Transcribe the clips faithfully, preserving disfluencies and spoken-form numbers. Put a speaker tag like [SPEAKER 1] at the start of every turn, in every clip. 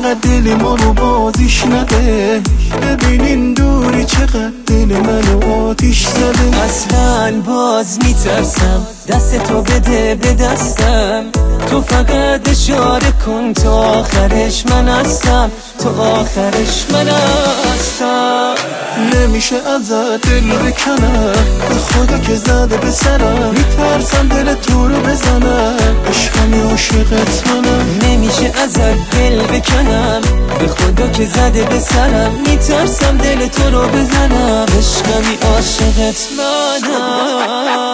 [SPEAKER 1] فقط دل ما رو بازیش نده. ببینین دوری چقدر دل منو آتیش زده.
[SPEAKER 2] اصلا باز میترسم دست تو بده به دستم، تو فقط اشاره کن تا آخرش من هستم، تا آخرش من هستم.
[SPEAKER 1] نمیشه ازت دل بکنم، به خدا که زده به سرم، میترسم دل تو رو بزنم، عشقم عاشقت منم.
[SPEAKER 2] نمیشه ازت دل بکنم، به خدا که زده به سرم، میترسم دل تو رو بزنم، عشقمی عاشقت منم.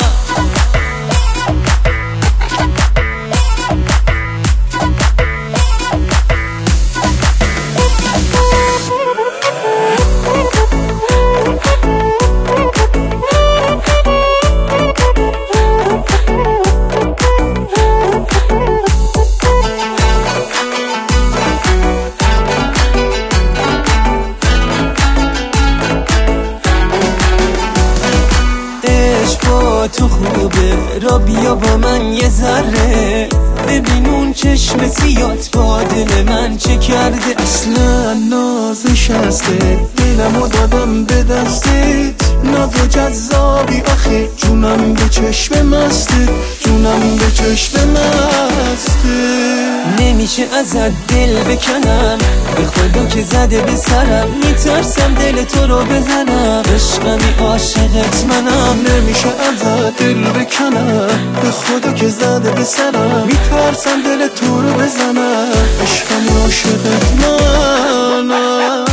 [SPEAKER 2] تو خوبه را بیا با من یه ذره، ببین اون چشم سیات با دل من چه کرده.
[SPEAKER 1] اصلا نازش هسته، دلمو دادم به دستت، ناز و جذابی آخه، جونم به چشم مسته، جونم به چشم مسته.
[SPEAKER 2] نمیشه ازت دل بکنم، به خدا که زده به سرم، میترسم دل تو رو بزنم، عشقمی عاشقت منم.
[SPEAKER 1] نمیشه ازت دل بکنم، به خدا که زده به سرم، میترسم دل تو رو بزنم، عشقمی عاشقت منم.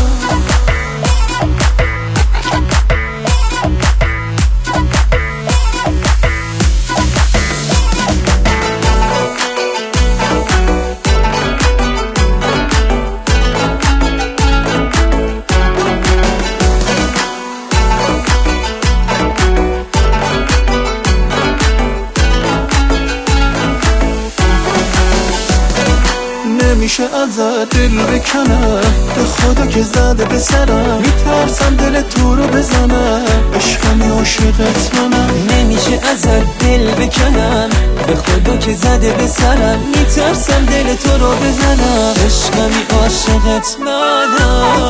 [SPEAKER 1] نمیشه ازت دل بکنم، به خدا که زده به سرم، میترسم دل تو رو بزنم، عشقمی عاشقت منم.
[SPEAKER 2] نمیشه ازت دل بکنم، به خدا که زده به سرم، میترسم دل تو رو بزنم، عشقمی عاشقت منم.